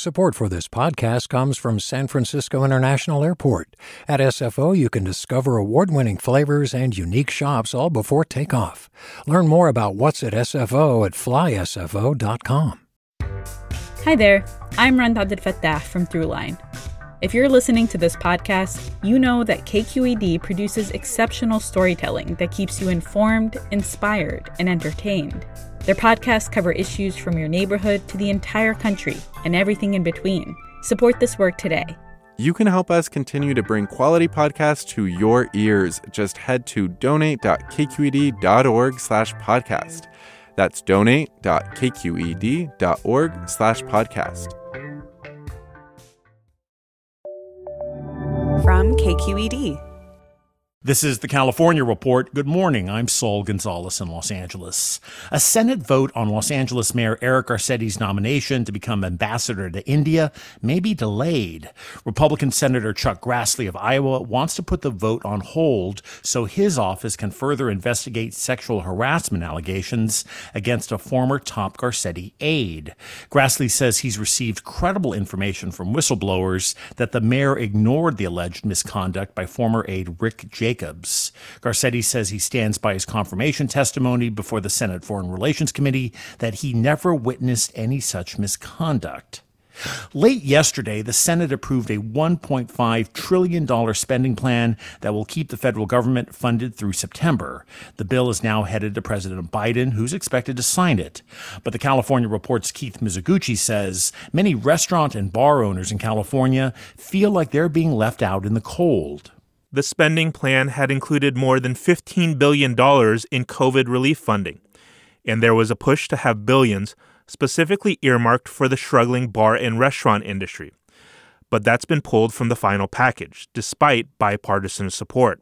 Support for this podcast comes from San Francisco International Airport. At SFO, you can discover award-winning flavors and unique shops all before takeoff. Learn more about what's at SFO at flysfo.com. Hi there, I'm Rand Abdelfattah from Throughline. If you're listening to this podcast, you know that KQED produces exceptional storytelling that keeps you informed, inspired, and entertained. Their podcasts cover issues from your neighborhood to the entire country and everything in between. Support this work today. You can help us continue to bring quality podcasts to your ears. Just head to donate.kqed.org/podcast. That's donate.kqed.org/podcast. From KQED. This is the California Report. Good morning. I'm Saul Gonzalez in Los Angeles. A Senate vote on Los Angeles Mayor Eric Garcetti's nomination to become ambassador to India may be delayed. Republican Senator Chuck Grassley of Iowa wants to put the vote on hold so his office can further investigate sexual harassment allegations against a former top Garcetti aide. Grassley says he's received credible information from whistleblowers that the mayor ignored the alleged misconduct by former aide Rick Jacobs. Garcetti says he stands by his confirmation testimony before the Senate Foreign Relations Committee that he never witnessed any such misconduct. Late yesterday, the Senate approved a $1.5 trillion spending plan that will keep the federal government funded through September. The bill is now headed to President Biden, who's expected to sign it. But the California Report's Keith Mizuguchi says many restaurant and bar owners in California feel like they're being left out in the cold. The spending plan had included more than $15 billion in COVID relief funding, and there was a push to have billions specifically earmarked for the struggling bar and restaurant industry. But that's been pulled from the final package, despite bipartisan support.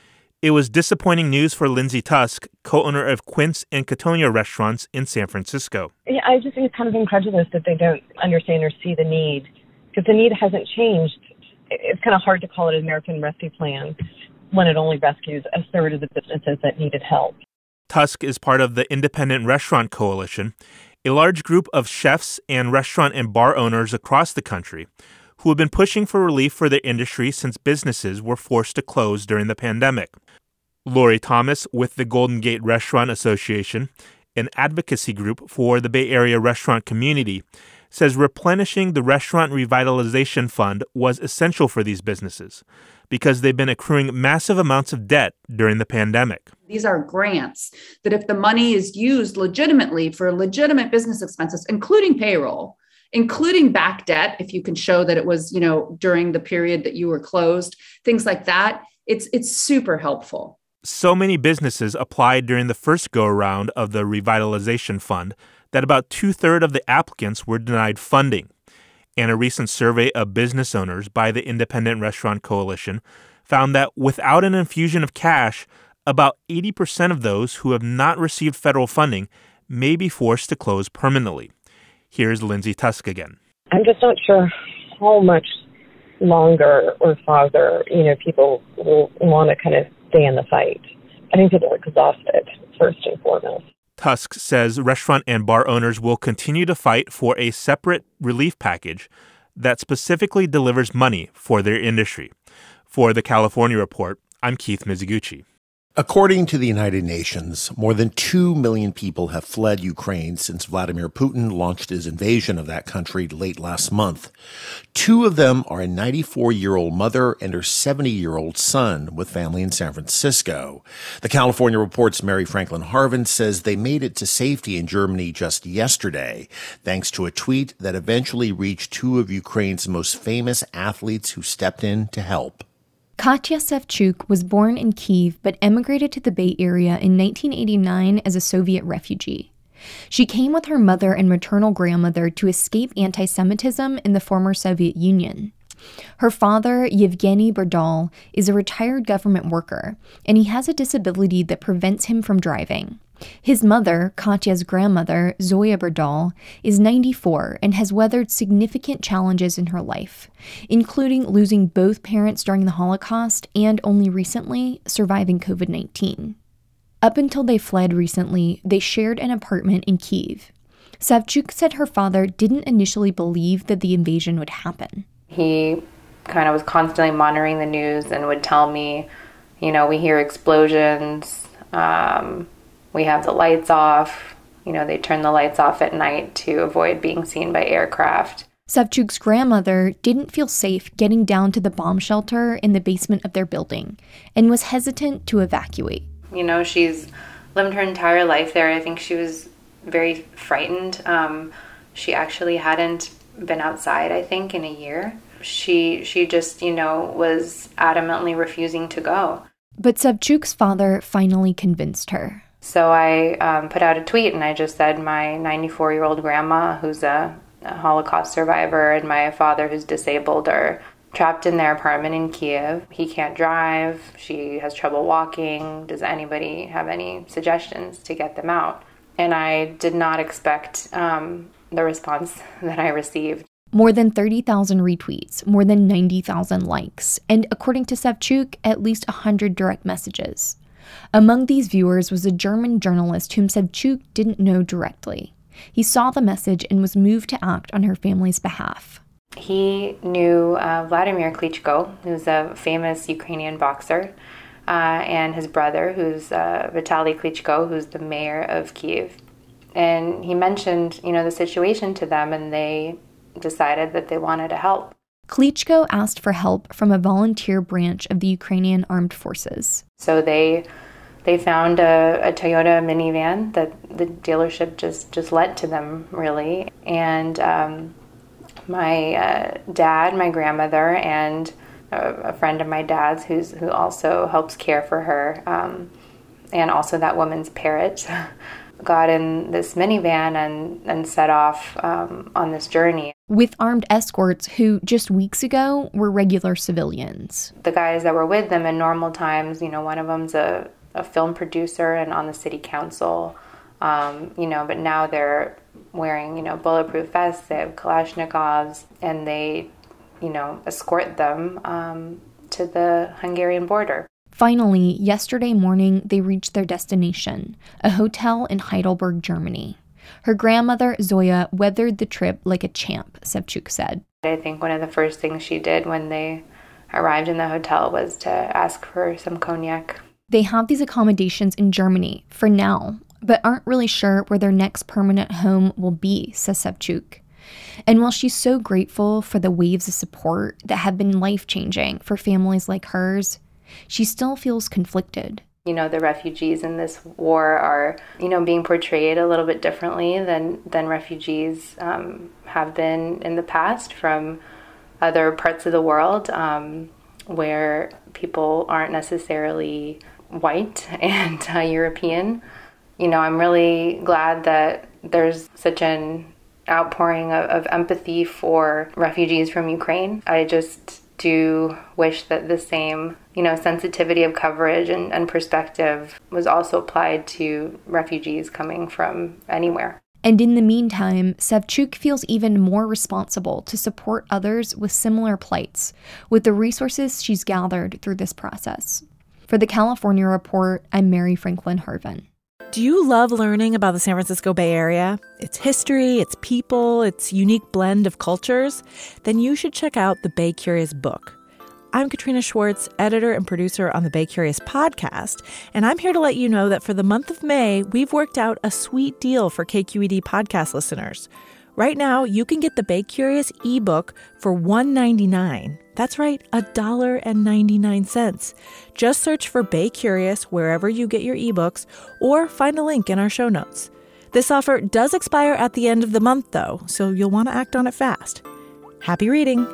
It was disappointing news for Lindsay Tusk, co-owner of Quince and Catonia restaurants in San Francisco. Yeah, I just think it's kind of incredulous that they don't understand or see the need, because the need hasn't changed. It's kind of hard to call it an American Rescue Plan when it only rescues a third of the businesses that needed help. Tusk is part of the Independent Restaurant Coalition, a large group of chefs and restaurant and bar owners across the country who have been pushing for relief for their industry since businesses were forced to close during the pandemic. Lori Thomas with the Golden Gate Restaurant Association, an advocacy group for the Bay Area restaurant community, says replenishing the Restaurant Revitalization Fund was essential for these businesses because they've been accruing massive amounts of debt during the pandemic. These are grants that if the money is used legitimately for legitimate business expenses, including payroll, including back debt, if you can show that it was, during the period that you were closed, things like that, it's super helpful. So many businesses applied during the first go-around of the Revitalization Fund that about 2/3 of the applicants were denied funding. And a recent survey of business owners by the Independent Restaurant Coalition found that without an infusion of cash, about 80% of those who have not received federal funding may be forced to close permanently. Here's Lindsay Tusk again. I'm just not sure how much longer or farther, people will want to kind of stay in the fight. I think people are exhausted, first and foremost. Tusk says restaurant and bar owners will continue to fight for a separate relief package that specifically delivers money for their industry. For the California Report, I'm Keith Mizuguchi. According to the United Nations, more than 2 million people have fled Ukraine since Vladimir Putin launched his invasion of that country late last month. 2 of them are a 94-year-old mother and her 70-year-old son with family in San Francisco. The California Report's Mary Franklin Harvin says they made it to safety in Germany just yesterday, thanks to a tweet that eventually reached 2 of Ukraine's most famous athletes who stepped in to help. Katya Savchuk was born in Kyiv but emigrated to the Bay Area in 1989 as a Soviet refugee. She came with her mother and maternal grandmother to escape anti-Semitism in the former Soviet Union. Her father, Yevgeny Berdal, is a retired government worker, and he has a disability that prevents him from driving. His mother, Katya's grandmother, Zoya Berdal, is 94 and has weathered significant challenges in her life, including losing both parents during the Holocaust and only recently surviving COVID-19. Up until they fled recently, they shared an apartment in Kyiv. Savchuk said her father didn't initially believe that the invasion would happen. He kind of was constantly monitoring the news and would tell me, we hear explosions, we have the lights off. They turn the lights off at night to avoid being seen by aircraft. Savchuk's grandmother didn't feel safe getting down to the bomb shelter in the basement of their building and was hesitant to evacuate. She's lived her entire life there. I think she was very frightened. She actually hadn't been outside, I think, in a year. She just, was adamantly refusing to go. But Savchuk's father finally convinced her. So I put out a tweet and I just said my 94-year-old grandma, who's a Holocaust survivor, and my father, who's disabled, are trapped in their apartment in Kiev. He can't drive. She has trouble walking. Does anybody have any suggestions to get them out? And I did not expect the response that I received. More than 30,000 retweets, more than 90,000 likes, and according to Savchuk, at least 100 direct messages. Among these viewers was a German journalist whom Savchuk didn't know directly. He saw the message and was moved to act on her family's behalf. He knew Vladimir Klitschko, who's a famous Ukrainian boxer, and his brother, who's Vitaly Klitschko, who's the mayor of Kyiv. And he mentioned, the situation to them, and they decided that they wanted to help. Klitschko asked for help from a volunteer branch of the Ukrainian Armed Forces. So they found a Toyota minivan that the dealership just lent to them, really. And my dad, my grandmother, and a friend of my dad's who also helps care for her, and also that woman's parrot, got in this minivan and set off on this journey. With armed escorts who just weeks ago were regular civilians. The guys that were with them in normal times, one of them's a film producer and on the city council, but now they're wearing, bulletproof vests, they have Kalashnikovs, and they, escort them to the Hungarian border. Finally, yesterday morning, they reached their destination, a hotel in Heidelberg, Germany. Her grandmother, Zoya, weathered the trip like a champ, Savchuk said. I think one of the first things she did when they arrived in the hotel was to ask for some cognac. They have these accommodations in Germany, for now, but aren't really sure where their next permanent home will be, says Savchuk. And while she's so grateful for the waves of support that have been life-changing for families like hers, she still feels conflicted. The refugees in this war are, being portrayed a little bit differently than refugees have been in the past from other parts of the world where people aren't necessarily white and European. I'm really glad that there's such an outpouring of empathy for refugees from Ukraine. I just do wish that the same, sensitivity of coverage and perspective was also applied to refugees coming from anywhere. And in the meantime, Savchuk feels even more responsible to support others with similar plights with the resources she's gathered through this process. For the California Report, I'm Mary Franklin Harvin. Do you love learning about the San Francisco Bay Area, its history, its people, its unique blend of cultures? Then you should check out the Bay Curious book. I'm Katrina Schwartz, editor and producer on the Bay Curious podcast, and I'm here to let you know that for the month of May, we've worked out a sweet deal for KQED podcast listeners. Right now, you can get the Bay Curious ebook for $1.99. That's right, $1.99. Just search for Bay Curious wherever you get your ebooks or find a link in our show notes. This offer does expire at the end of the month, though, so you'll want to act on it fast. Happy reading!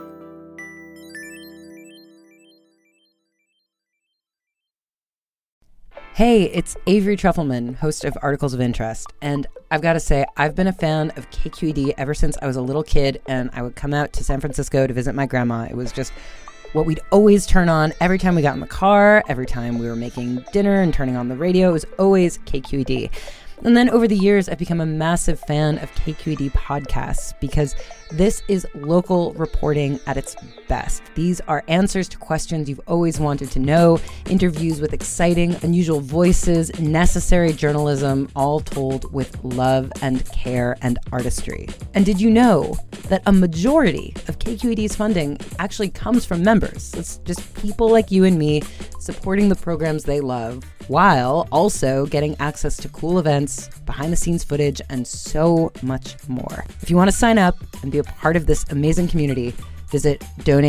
Hey, it's Avery Trufelman, host of Articles of Interest, and I've got to say, I've been a fan of KQED ever since I was a little kid, and I would come out to San Francisco to visit my grandma. It was just what we'd always turn on every time we got in the car, every time we were making dinner and turning on the radio. It was always KQED. And then over the years, I've become a massive fan of KQED podcasts because this is local reporting at its best. These are answers to questions you've always wanted to know, interviews with exciting, unusual voices, necessary journalism, all told with love and care and artistry. And did you know that a majority of KQED's funding actually comes from members? It's just people like you and me supporting the programs they love, while also getting access to cool events, behind-the-scenes footage, and so much more. If you want to sign up and be a part of this amazing community, visit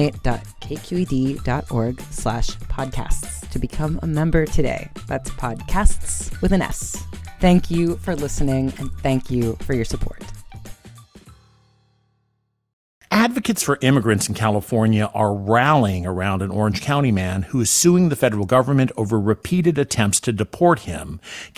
donate.kqed.org/podcasts to become a member today. That's podcasts with an S. Thank you for listening, and thank you for your support. Advocates for immigrants in California are rallying around an Orange County man who is suing the federal government over repeated attempts to deport him.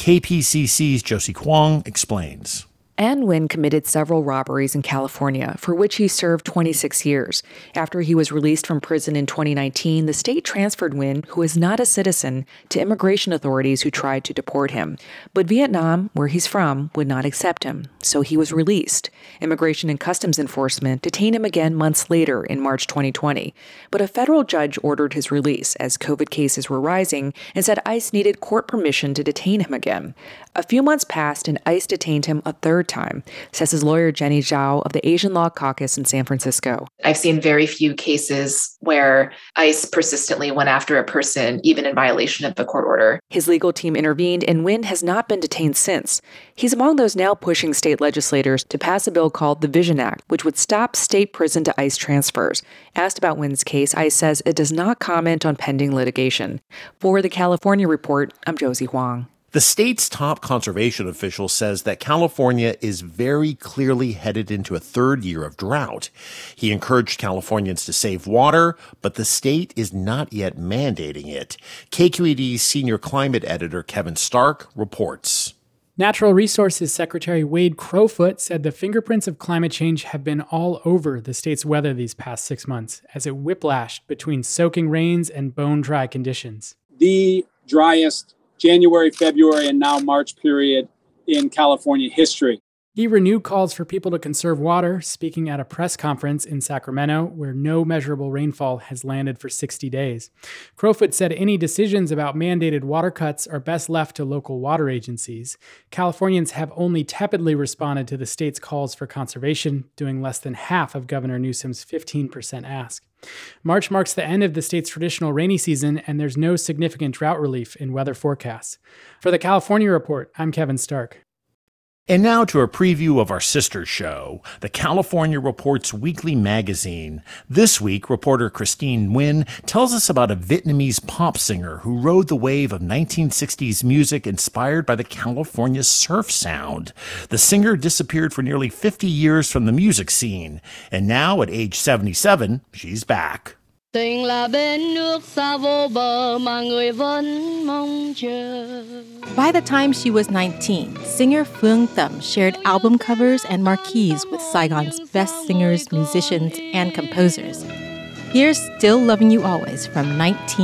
KPCC's Josie Kwong explains. An Nguyen committed several robberies in California, for which he served 26 years. After he was released from prison in 2019, the state transferred Nguyen, who is not a citizen, to immigration authorities who tried to deport him. But Vietnam, where he's from, would not accept him, so he was released. Immigration and Customs Enforcement detained him again months later in March 2020. But a federal judge ordered his release as COVID cases were rising and said ICE needed court permission to detain him again. A few months passed and ICE detained him a third time, says his lawyer Jenny Zhao of the Asian Law Caucus in San Francisco. I've seen very few cases where ICE persistently went after a person, even in violation of the court order. His legal team intervened, and Nguyen has not been detained since. He's among those now pushing state legislators to pass a bill called the Vision Act, which would stop state prison to ICE transfers. Asked about Nguyen's case, ICE says it does not comment on pending litigation. For the California Report, I'm Josie Huang. The state's top conservation official says that California is very clearly headed into a third year of drought. He encouraged Californians to save water, but the state is not yet mandating it. KQED's senior climate editor Kevin Stark reports. Natural Resources Secretary Wade Crowfoot said the fingerprints of climate change have been all over the state's weather these past 6 months, as it whiplashed between soaking rains and bone-dry conditions. The driest January, February, and now March period in California history. He renewed calls for people to conserve water, speaking at a press conference in Sacramento, where no measurable rainfall has landed for 60 days. Crowfoot said any decisions about mandated water cuts are best left to local water agencies. Californians have only tepidly responded to the state's calls for conservation, doing less than half of Governor Newsom's 15% ask. March marks the end of the state's traditional rainy season, and there's no significant drought relief in weather forecasts. For the California Report, I'm Kevin Stark. And now to a preview of our sister show, the California Report's weekly magazine. This week, reporter Christine Nguyen tells us about a Vietnamese pop singer who rode the wave of 1960s music inspired by the California surf sound. The singer disappeared for nearly 50 years from the music scene, and now at age 77, she's back. Tình là bên nước xa vô bờ mà người vẫn mong chờ. By the time she was 19, singer Phương Tâm shared album covers and marquees with Saigon's best singers, musicians, and composers. Here's Still Loving You Always from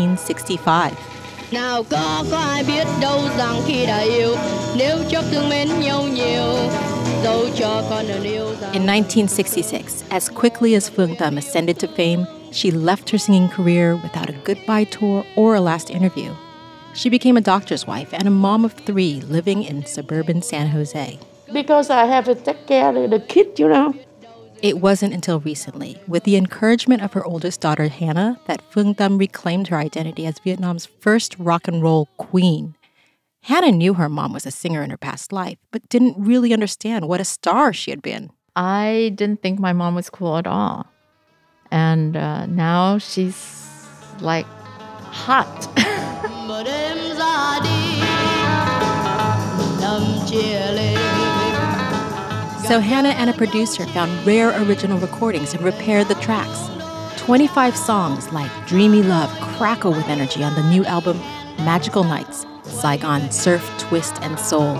1965. Nào có ai biết đâu rằng khi đã yêu, nếu chấp thương mến nhau nhiều, dẫu cho con ở yêu rằng. In 1966, as quickly as Phương Tâm ascended to fame, she left her singing career without a goodbye tour or a last interview. She became a doctor's wife and a mom of 3 living in suburban San Jose. Because I have to take care of the kid, you know. It wasn't until recently, with the encouragement of her oldest daughter, Hannah, that Phương Tâm reclaimed her identity as Vietnam's first rock and roll queen. Hannah knew her mom was a singer in her past life, but didn't really understand what a star she had been. I didn't think my mom was cool at all. And now she's like hot. So Hannah and a producer found rare original recordings and repaired the tracks. 25 songs like Dreamy Love crackle with energy on the new album Magical Nights, Saigon Surf, Twist, and Soul.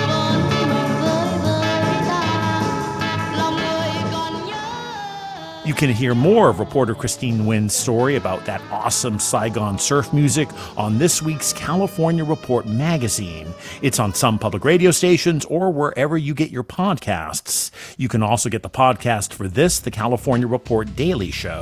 You can hear more of reporter Christine Nguyen's story about that awesome Saigon surf music on this week's California Report magazine. It's on some public radio stations or wherever you get your podcasts. You can also get the podcast for this, the California Report Daily Show.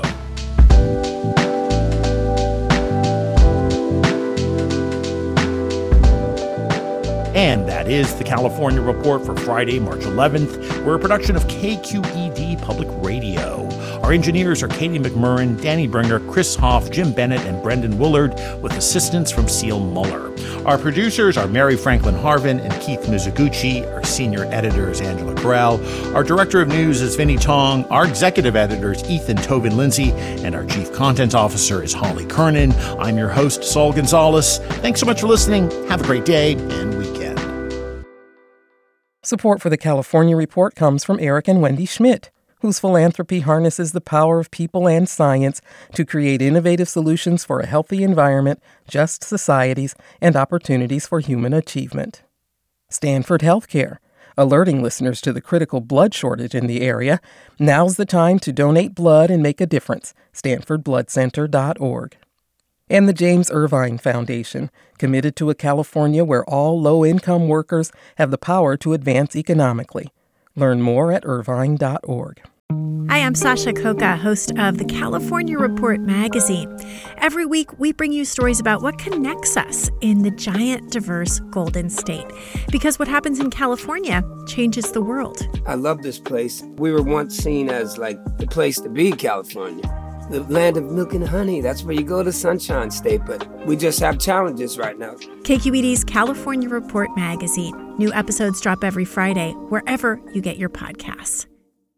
And that is the California Report for Friday, March 11th. We're a production of KQED Public Radio. Our engineers are Katie McMurrin, Danny Bringer, Chris Hoff, Jim Bennett, and Brendan Willard, with assistance from Seal Muller. Our producers are Mary Franklin Harvin and Keith Mizuguchi. Our senior editor is Angela Corral. Our director of news is Vinnie Tong. Our executive editor is Ethan Tobin Lindsay. And our chief content officer is Holly Kernan. I'm your host, Saul Gonzalez. Thanks so much for listening. Have a great day and weekend. Support for the California Report comes from Eric and Wendy Schmidt, whose philanthropy harnesses the power of people and science to create innovative solutions for a healthy environment, just societies, and opportunities for human achievement. Stanford Healthcare, alerting listeners to the critical blood shortage in the area. Now's the time to donate blood and make a difference. StanfordBloodCenter.org. And the James Irvine Foundation, committed to a California where all low-income workers have the power to advance economically. Learn more at irvine.org. Hi, I'm Sasha Coca, host of the California Report magazine. Every week, we bring you stories about what connects us in the giant, diverse Golden State. Because what happens in California changes the world. I love this place. We were once seen as like the place to be, California. The land of milk and honey. That's where you go to Sunshine State, but we just have challenges right now. KQED's California Report magazine. New episodes drop every Friday, wherever you get your podcasts.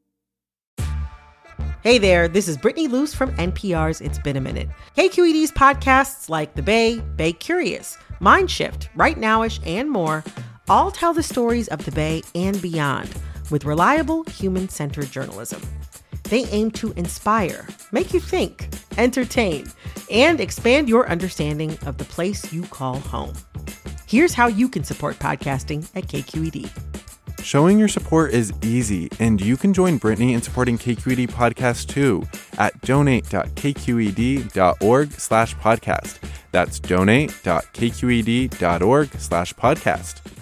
Hey there, this is Brittany Luce from NPR's It's Been a Minute. KQED's podcasts like The Bay, Bay Curious, Mind Shift, Right Nowish, and more all tell the stories of the Bay and beyond with reliable, human-centered journalism. They aim to inspire, make you think, entertain, and expand your understanding of the place you call home. Here's how you can support podcasting at KQED. Showing your support is easy, and you can join Brittany in supporting KQED Podcast too at donate.kqed.org/podcast. That's donate.kqed.org/podcast.